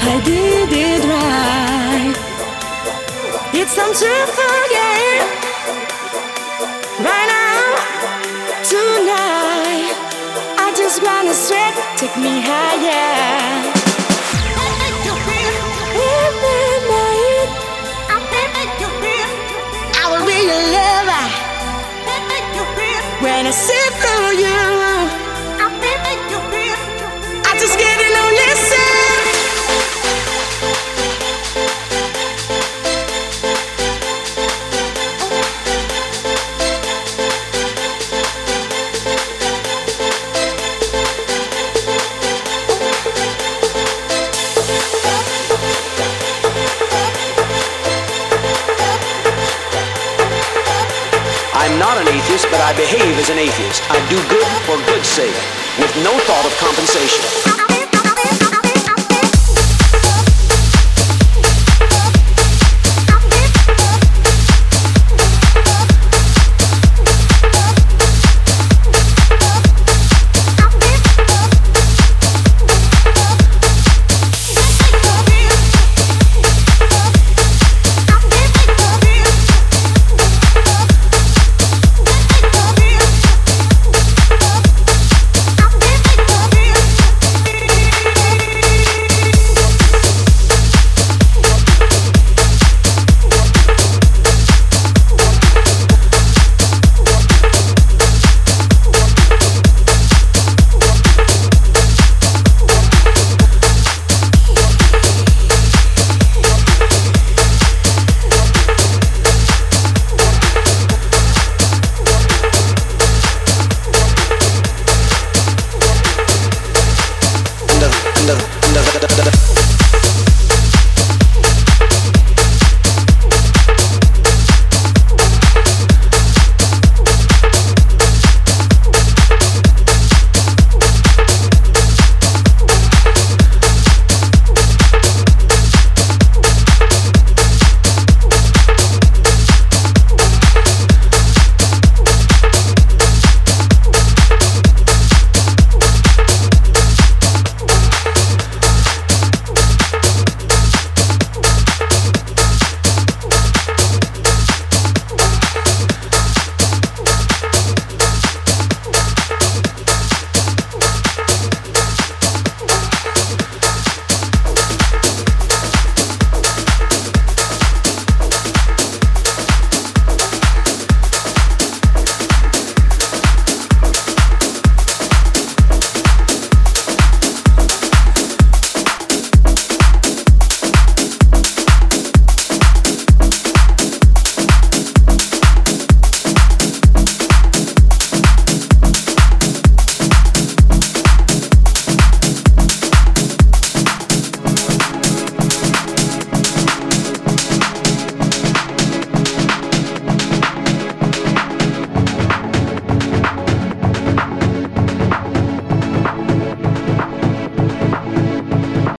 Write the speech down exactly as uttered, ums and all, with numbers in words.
I did it right. It's time to forget. Right now, tonight, I just wanna sweat, take me higher. Every night, I will be your lover. When I see through you, I just get to know listen. I'm not an atheist, but I behave as an atheist. I do good for good's sake, with no thought of compensation. Under, under, under, under, under.